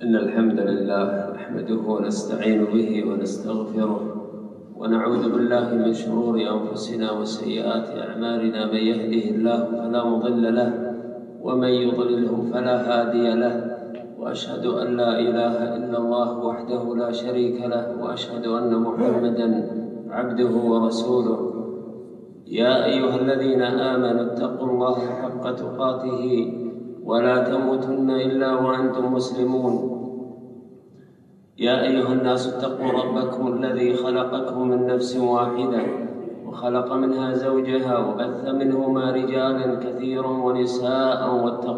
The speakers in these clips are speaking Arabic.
إن الحمد لله نحمده ونستعين به ونستغفره ونعوذ بالله من شرور أنفسنا وسيئات أعمالنا. من يهده الله فلا مضل له ومن يضلله فلا هادي له، وأشهد أن لا إله إلا الله وحده لا شريك له، وأشهد أن محمدًا عبده ورسوله. يا أيها الذين آمنوا اتقوا الله حق تقاته ولا تموتن إلا وأنتم مسلمون. يا أيها الناس اتقوا ربكم الذي خلقكم من نفس واحدة وخلق منها زوجها وبث منهما رجالا كثيرا ونساء،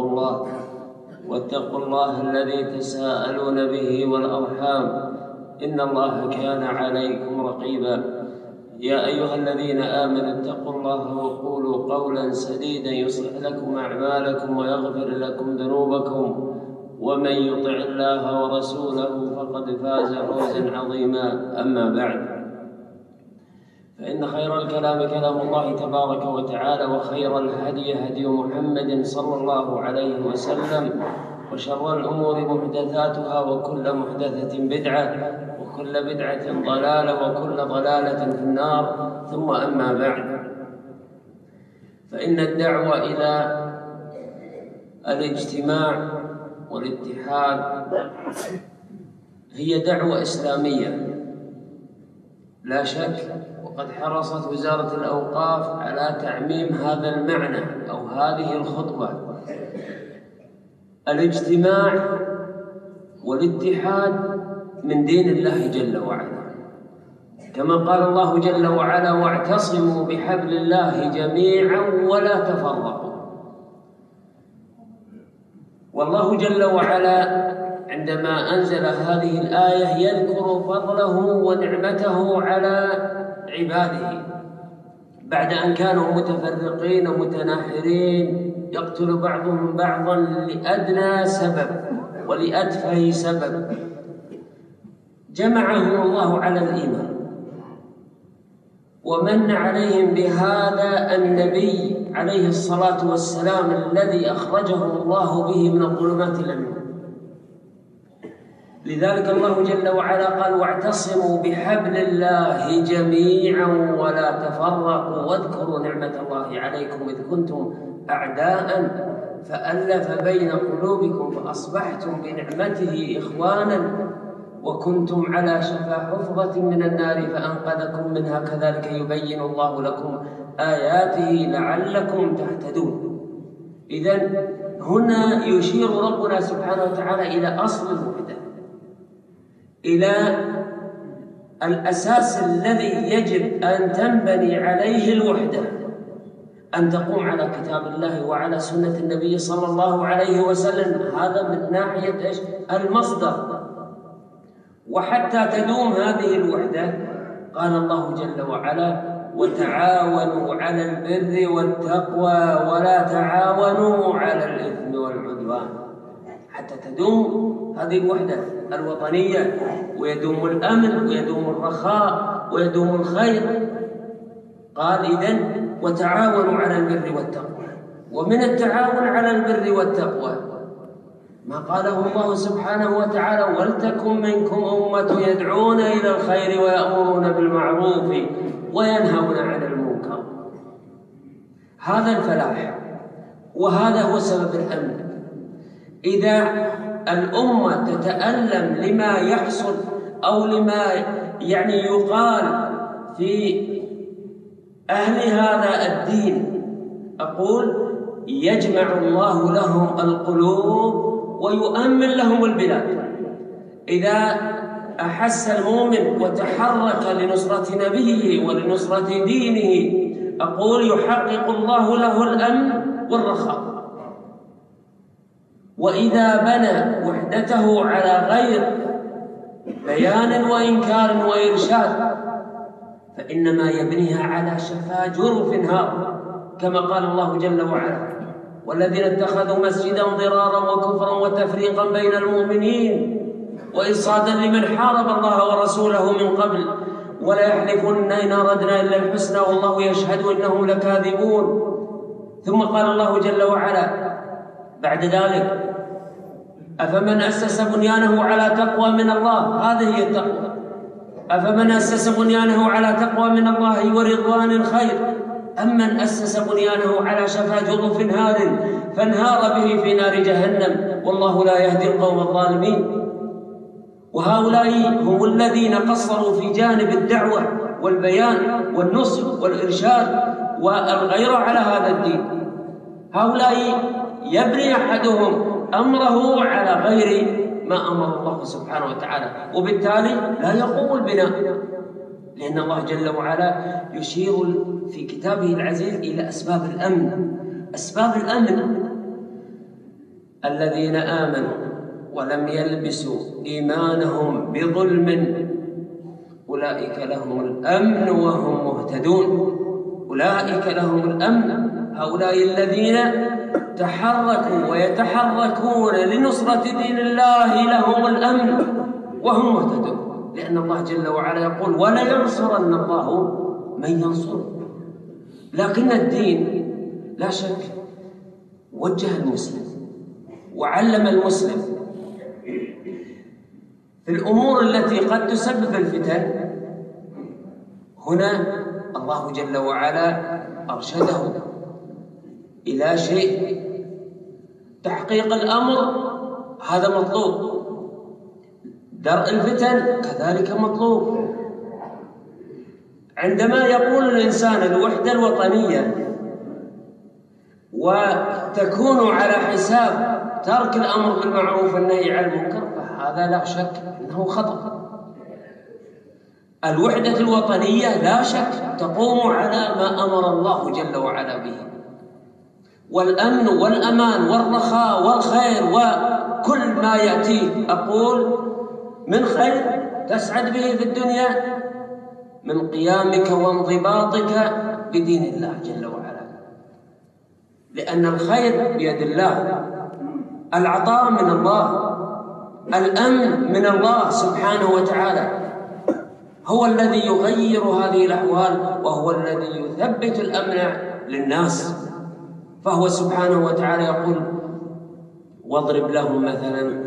واتقوا الله الذي تساءلون به والأرحام، إن الله كان عليكم رقيبا. يا أيها الذين آمنوا اتقوا الله وقولوا قولا سديدا يصلح لكم أعمالكم ويغفر لكم ذنوبكم، ومن يطع الله ورسوله فقد فاز فوزا عظيما. أما بعد، فإن خير الكلام كلام الله تبارك وتعالى، وخير الهدي هدي محمد صلى الله عليه وسلم، وشر الأمور محدثاتها، وكل محدثة بدعة، وكل بدعة ضلالة، وكل ضلالة في النار. ثم أما بعد، فإن الدعوة إلى الاجتماع والاتحاد هي دعوة إسلامية لا شك، وقد حرصت وزارة الأوقاف على تعميم هذا المعنى أو هذه الخطوة. الاجتماع والاتحاد من دين الله جل وعلا، كما قال الله جل وعلا: واعتصموا بحبل الله جميعا ولا تفرقوا. والله جل وعلا عندما أنزل هذه الآية يذكر فضله ونعمته على عباده بعد أن كانوا متفرقين ومتناحرين، يقتل بعضهم بعضا لأدنى سبب ولأتفه سبب. جمعهم الله على الإيمان، ومن عليهم بهذا النبي عليه الصلاة والسلام الذي أخرجه الله به من الظلمات إلى النور. لذلك الله جل وعلا قال: واعتصموا بحبل الله جميعا ولا تفرقوا واذكروا نعمة الله عليكم إذ كنتم أعداء فألف بين قلوبكم فأصبحتم بنعمته إخوانا وكنتم على شفا حفرة من النار فأنقذكم منها كذلك يبين الله لكم آياته لعلكم تهتدون. إذن هنا يشير ربنا سبحانه وتعالى إلى أصل الوحدة، إلى الأساس الذي يجب أن تنبني عليه الوحدة، أن تقوم على كتاب الله وعلى سنة النبي صلى الله عليه وسلم. هذا من ناحية المصدر. وحتى تدوم هذه الوحدة قال الله جل وعلا: وتعاونوا على البر والتقوى ولا تعاونوا على الإثم والعدوان. حتى تدوم هذه الوحدة الوطنية، ويدوم الأمن ويدوم الرخاء ويدوم الخير. قال: إذن وتعاونوا على البر والتقوى. ومن التعاون على البر والتقوى ما قاله الله سبحانه وتعالى: ولتكن منكم أمة يدعون إلى الخير ويأمرون بالمعروف وينهون عن المنكر. هذا الفلاح، وهذا هو سبب الأمن. إذا الأمة تتألم لما يحصل أو لما يقال في أهل هذا الدين، أقول: يجمع الله لهم القلوب ويؤمن لهم البلاد. إذا أحس المؤمن وتحرك لنصرة نبيه ولنصرة دينه، أقول: يحقق الله له الأمن والرخاء. وإذا بنى وحدته على غير بيان وإنكار وإرشاد فإنما يبنيها على شفا جرف هار، كما قال الله جل وعلا: والذين اتخذوا مسجدا ضرارا وكفرا وتفريقا بين المؤمنين وإصادا لمن حارب الله ورسوله من قبل ولا يحلفن إن أردنا إلا الحسنى والله يشهد إنهم لكاذبون. ثم قال الله جل وعلا بعد ذلك: أفمن أسس بنيانه على تقوى من الله، هذه هي التقوى. أفمن أسس بنيانه على تقوى من الله ورضوان خير أم من أسس بنيانه على شفا جرف نار فانهار به في نار جهنم والله لا يهدي القوم الظالمين. وهؤلاء هم الذين قصروا في جانب الدعوة والبيان والنصح والإرشاد والغيرة على هذا الدين. هؤلاء يبني أحدهم أمره على غير ما أمر الله سبحانه وتعالى، وبالتالي لا يقوم البناء، لأن الله جل وعلا يشير في كتابه العزيز إلى أسباب الأمن. أسباب الأمن: الذين آمنوا ولم يلبسوا إيمانهم بظلم أولئك لهم الأمن وهم مهتدون. أولئك لهم الأمن، هؤلاء الذين تحركوا ويتحركون لنصرة دين الله لهم الأمن وهم مهتدون، لأن الله جل وعلا يقول: ولينصرن الله من ينصره. لكن الدين لا شك وجه المسلم وعلم المسلم في الأمور التي قد تسبب الفتن. هنا الله جل وعلا أرشده إلى شيء، تحقيق الأمر هذا مطلوب، درء الفتن كذلك مطلوب. عندما يقول الإنسان الوحدة الوطنية وتكون على حساب ترك الأمر بالمعروف والنهي عن المنكر، فهذا لا شك أنه خطأ. الوحدة الوطنية لا شك تقوم على ما أمر الله جل وعلا به، والأمن والأمان والرخاء والخير وكل ما يأتيه أقول من خير تسعد به في الدنيا من قيامك وانضباطك بدين الله جل وعلا، لأن الخير بيد الله، العطاء من الله، الأمن من الله سبحانه وتعالى، هو الذي يغير هذه الأحوال وهو الذي يثبت الأمن للناس. فهو سبحانه وتعالى يقول: واضرب لهم مثلا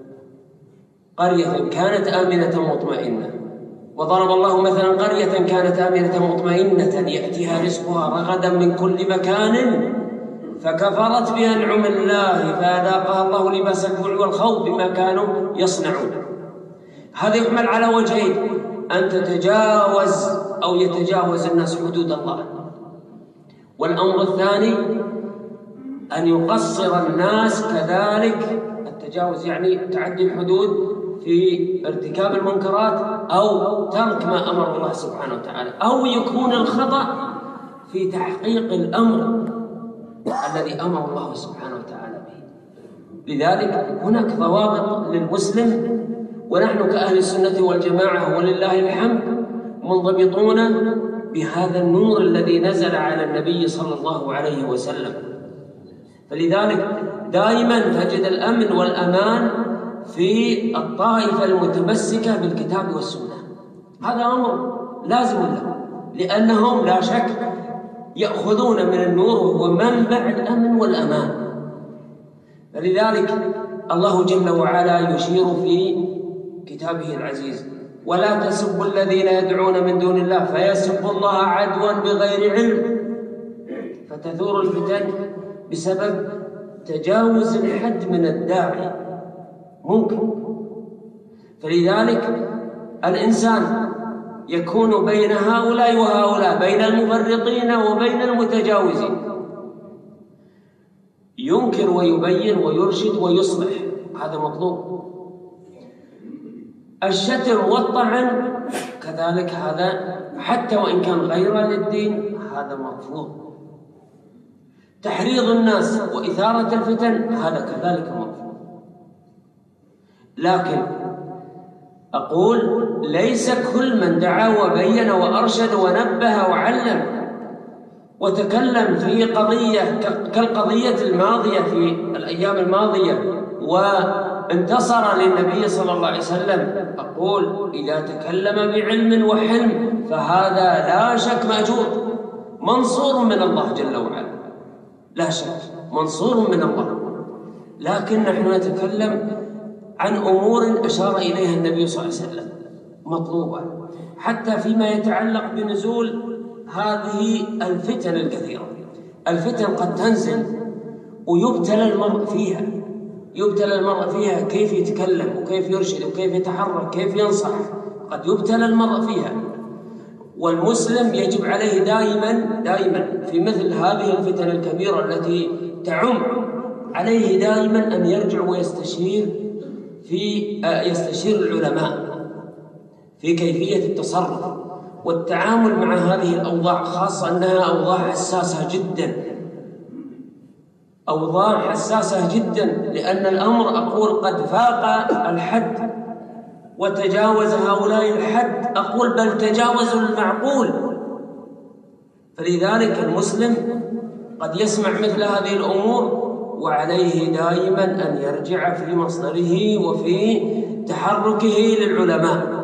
قرية كانت آمنة مطمئنة. وضرب الله مثلا قرية كانت آمنة مطمئنة يأتيها رزقها رغدا من كل مكان فكفرت بأنعم الله فأذاقها الله لباس الجوع والخوف بما كانوا يصنعون. هذا يحمل على وجهين: أن تتجاوز أو يتجاوز الناس حدود الله، والأمر الثاني أن يقصر الناس كذلك. التجاوز يعني تعدي الحدود في ارتكاب المنكرات أو ترك ما أمر الله سبحانه وتعالى، أو يكون الخطأ في تحقيق الأمر الذي أمر الله سبحانه وتعالى به. لذلك هناك ضوابط للمسلم، ونحن كأهل السنة والجماعة ولله الحمد منضبطون بهذا النور الذي نزل على النبي صلى الله عليه وسلم. فلذلك دائما تجد الأمن والأمان في الطائفة المتمسكة بالكتاب والسنة، هذا أمر لازم له، لأنهم لا شك يأخذون من النور وهو منبع الأمن والأمان. فلذلك الله جل وعلا يشير في كتابه العزيز: ولا تسبوا الذين يدعون من دون الله فيسبوا الله عدوا بغير علم فتثور الفتن بسبب تجاوز الحد من الداعي ممكن. فلذلك الإنسان يكون بين هؤلاء وهؤلاء، بين المفرطين وبين المتجاوزين، ينكر ويبين ويرشد ويصلح، هذا مطلوب. الشتم والطعن كذلك هذا حتى وإن كان غير للدين هذا مرفوض. تحريض الناس وإثارة الفتن هذا كذلك مرفوض. لكن أقول ليس كل من دعا وبين وأرشد ونبه وعلم وتكلم في قضية كالقضية الماضية في الأيام الماضية وانتصر للنبي صلى الله عليه وسلم، أقول إذا تكلم بعلم وحلم فهذا لا شك مأجور منصور من الله جل وعلا، لا شك منصور من الله. لكن نحن نتكلم عن أمور أشار إليها النبي صلى الله عليه وسلم مطلوبة، حتى فيما يتعلق بنزول هذه الفتن الكثيرة. الفتن قد تنزل ويبتلى المرء فيها، كيف يتكلم وكيف يرشد وكيف يتحرك كيف ينصح، قد يبتلى المرء فيها. والمسلم يجب عليه دائما في مثل هذه الفتن الكبيرة التي تعم عليه دائما أن يرجع ويستشير العلماء في كيفية التصرف والتعامل مع هذه الأوضاع، خاصة أنها أوضاع حساسة جدا، لأن الأمر أقول قد فاق الحد وتجاوز هؤلاء الحد، أقول بل تجاوزوا المعقول. فلذلك المسلم قد يسمع مثل هذه الأمور، وعليه دائما أن يرجع في مصدره وفي تحركه للعلماء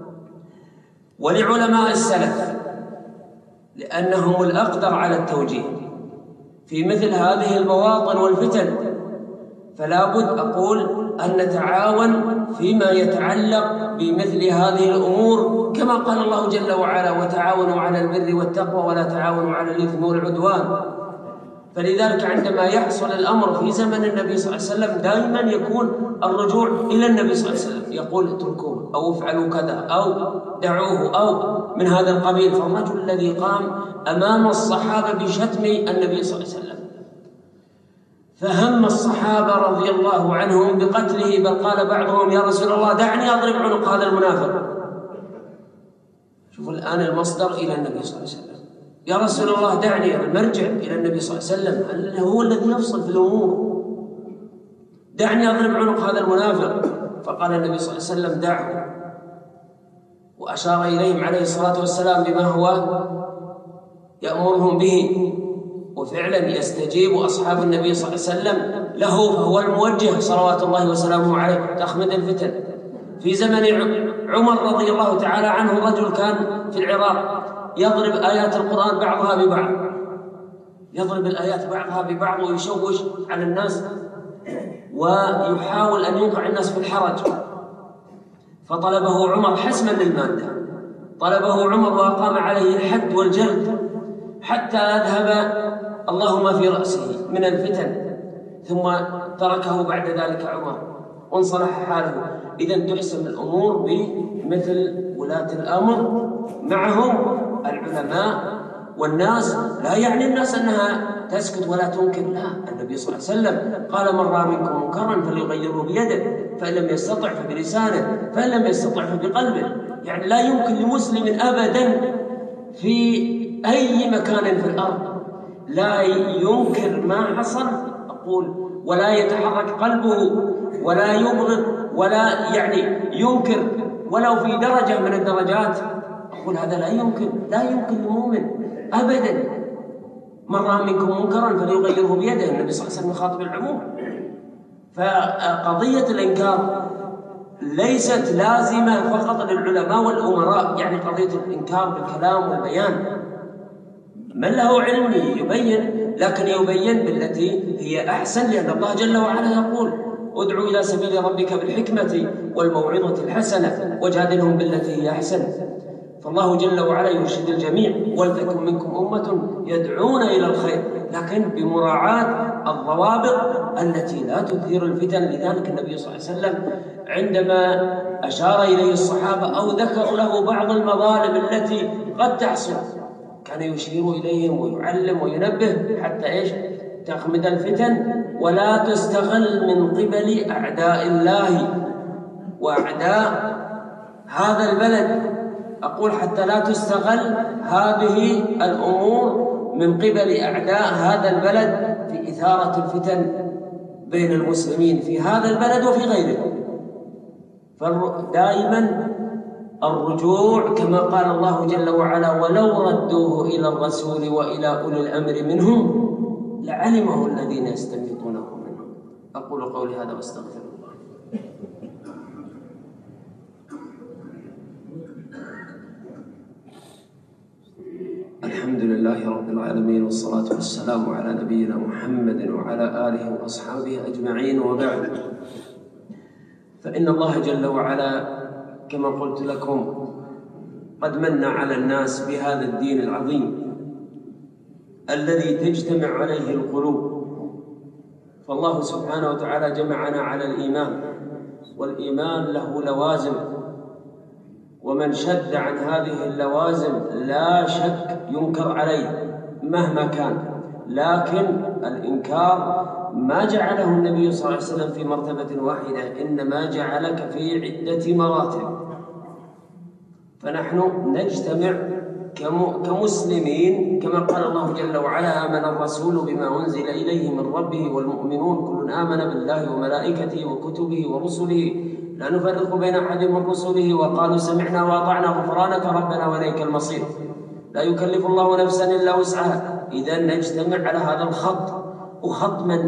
ولعلماء السلف، لأنهم الأقدر على التوجيه في مثل هذه المواطن والفتن. فلا بد أقول أن نتعاون فيما يتعلق بمثل هذه الأمور، كما قال الله جل وعلا: وتعاونوا على البر والتقوى ولا تعاونوا على الإثم والعدوان. فلذلك عندما يحصل الأمر في زمن النبي صلى الله عليه وسلم دائما يكون الرجوع إلى النبي صلى الله عليه وسلم، يقول اتركوه أو افعلوا كذا أو دعوه أو من هذا القبيل. فالرجل الذي قام أمام الصحابة بشتم النبي صلى الله عليه وسلم فهم الصحابة رضي الله عنهم بقتله، بل قال بعضهم: يا رسول الله دعني أضرب عنق هذا المنافق. شوفوا الآن المصدر إلى النبي صلى الله عليه وسلم، يا رسول الله دعني، المرجع إلى النبي صلى الله عليه وسلم هو الذي يفصل في الأمور، دعني أضرب عنق هذا المنافق. فقال النبي صلى الله عليه وسلم: دعه، وأشار إليهم عليه الصلاة والسلام بما هو يأمرهم به، وفعلا يستجيب أصحاب النبي صلى الله عليه وسلم له، فهو الموجه صلوات الله وسلامه عليه تخمد الفتن. في زمن عمر رضي الله تعالى عنه رجل كان في العراق يضرب آيات القرآن بعضها ببعض، يضرب الآيات بعضها ببعض ويشوش على الناس ويحاول أن يوقع الناس في الحرج. فطلبه عمر حسما للمادة، طلبه عمر وأقام عليه الحد والجلد حتى أذهب الله ما في رأسه من الفتن، ثم تركه بعد ذلك عمر وانصلح حاله. إذن تحسم الأمور بمثل ولاة الأمر، معهم العلماء والناس. لا يعني الناس أنها تسكت ولا تنكر، لا، النبي صلى الله عليه وسلم قال: من رأى منكم منكرا فليغيره بيده، فإن لم يستطع فبلسانه، فإن لم يستطع فبقلبه. يعني لا يمكن لمسلم أبدا في أي مكان في الأرض لا ينكر ما حصل، أقول، ولا يتحرك قلبه ولا يبغض ولا ينكر ولو في درجة من الدرجات. أقول هذا لا يمكن لمؤمن أبدا. من رأى منكم منكرا فليغيره بيده، النبي صلى الله عليه وسلم يخاطب العموم. فقضية الإنكار ليست لازمة فقط للعلماء والأمراء، يعني قضية الإنكار بالكلام والبيان، من له علم يبين، لكن يبين بالتي هي أحسن، لأن الله جل وعلا يقول: ادعو إلى سبيل ربك بالحكمة والموعظة الحسنة وجادلهم بالتي هي أحسن. فالله جل وعلا يرشد الجميع: ولتكن منكم أمة يدعون إلى الخير، لكن بمراعاة الضوابط التي لا تثير الفتن. لذلك النبي صلى الله عليه وسلم عندما أشار إليه الصحابة أو ذكروا له بعض المظالم التي قد تحصل كان يشير إليهم ويعلم وينبه حتى تخمد الفتن ولا تستغل من قبل أعداء الله وأعداء هذا البلد. أقول حتى لا تستغل هذه الأمور من قبل أعداء هذا البلد في إثارة الفتن بين المسلمين في هذا البلد وفي غيره. فدائما الرجوع كما قال الله جل وعلا: ولو ردوه إلى الرسول وإلى أولي الأمر منهم لعلمه الذين يستنبطونه منهم. أقول قولي هذا واستغفر الله. الحمد لله رب العالمين، والصلاة والسلام على نبينا محمد وعلى آله وأصحابه أجمعين، وبعد. فإن الله جل وعلا كما قلت لكم قد من على الناس بهذا الدين العظيم الذي تجتمع عليه القلوب. فالله سبحانه وتعالى جمعنا على الإيمان، والإيمان له لوازم، ومن شد عن هذه اللوازم لا شك ينكر عليه مهما كان. لكن الإنكار ما جعله النبي صلى الله عليه وسلم في مرتبة واحدة، إنما جعلك في عدة مراتب. فنحن نجتمع كمسلمين كما قال الله جل وعلا: آمن الرسول بما أنزل إليه من ربه والمؤمنون كل آمن بالله وملائكته وكتبه ورسله لا نفرق بين أحد من رسله وقالوا سمعنا وأطعنا غفرانك ربنا وإليك المصير. لا يكلف الله نفسا إلا وسعها. إذا نجتمع على هذا الخط. وخط من؟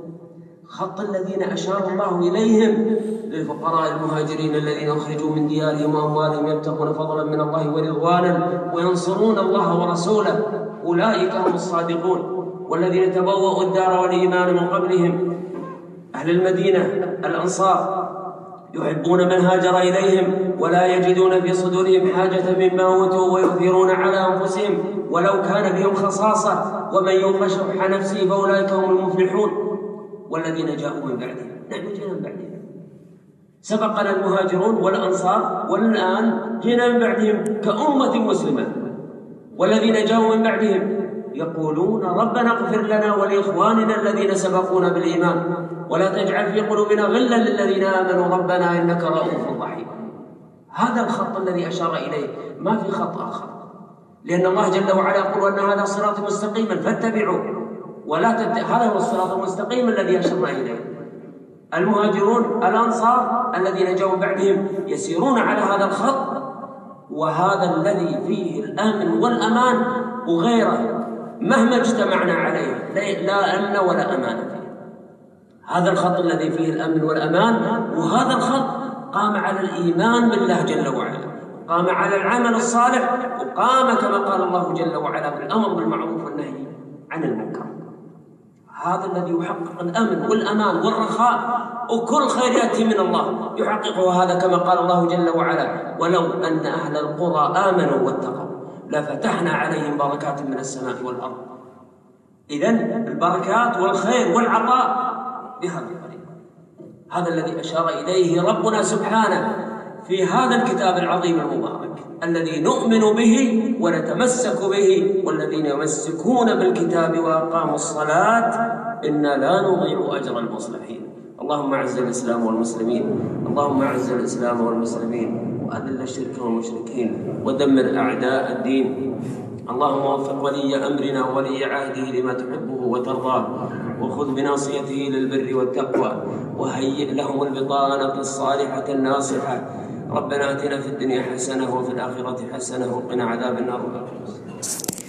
خط الذين أشار الله إليهم للفقراء المهاجرين الذين أخرجوا من ديارهم وأموالهم يبتغون فضلا من الله ورضوانا وينصرون الله ورسوله أولئك هم الصادقون. والذين تبوأوا الدار والإيمان من قبلهم أهل المدينة الأنصار يحبون من هاجر إليهم ولا يجدون في صدورهم حاجة مما أوتوا ويؤثرون على أنفسهم ولو كان بهم خصاصة ومن يوق شح نفسه فأولئك هم المفلحون. والذين جاءوا من بعدهم، نحن جينا من بعدهم، سبقنا المهاجرون والأنصار والآن جينا من بعدهم كأمة مسلمة. والذين جاءوا من بعدهم يقولون ربنا اغفر لنا ولإخواننا الذين سبقونا بالإيمان ولا تجعل في قلوبنا غلا للذين آمنوا ربنا إنك رؤوف رحيم. هذا الخط الذي أشار إليه، ما في خط آخر، لأن الله جل وعلا يقول أن هذا صراط مستقيما فاتبعوه ولا هذا هو الصراط المستقيم الذي أشرنا إليه. المهاجرون الأنصار الذين جاءوا بعدهم يسيرون على هذا الخط، وهذا الذي فيه الأمن والأمان وغيره مهما اجتمعنا عليه لا أمن ولا أمان فيه. هذا الخط الذي فيه الأمن والأمان، وهذا الخط قام على الإيمان بالله جل وعلا، قام على العمل الصالح، وقام كما قال الله جل وعلا بالأمر بالمعروف والنهي عن المنكر. هذا الذي يحقق الأمن والأمان والرخاء، وكل خير يأتي من الله يحققه هذا كما قال الله جل وعلا: ولو أن أهل القرى آمنوا واتقوا لفتحنا عليهم بركات من السماء والأرض. إذن البركات والخير والعطاء بهذه الطريقة. هذا الذي أشار إليه ربنا سبحانه في هذا الكتاب العظيم المبارك الذي نؤمن به ونتمسك به. والذين يمسكون بالكتاب وأقاموا الصلاة إنا لا نضيع أجر المصلحين. اللهم أعز الإسلام والمسلمين، اللهم أعز الإسلام والمسلمين وأذل الشرك والمشركين ودمر أعداء الدين. اللهم وفق ولي أمرنا وولي عهده لما تحبه وترضاه، وخذ بناصيته للبر والتقوى، وهيئ لهم البطانة الصالحة الناصحة. ربنا آتنا في الدنيا حسنة وفي الآخرة حسنة وقنا عذاب النار.